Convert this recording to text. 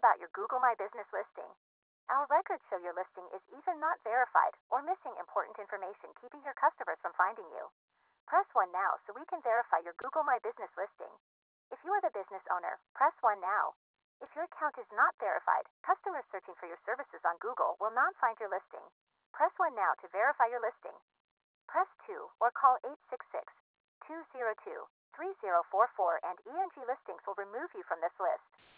about your Google My Business listing. Our records show your listing is either not verified or missing important information, keeping your customers from finding you. Press 1 now so we can verify your Google My Business listing. If you are the business owner, press 1 now. If your account is not verified, customers searching for your services on Google will not find your listing. Press 1 now to verify your listing. Press 2 or call 866-202-3044 and ENG Listings will remove you from this list.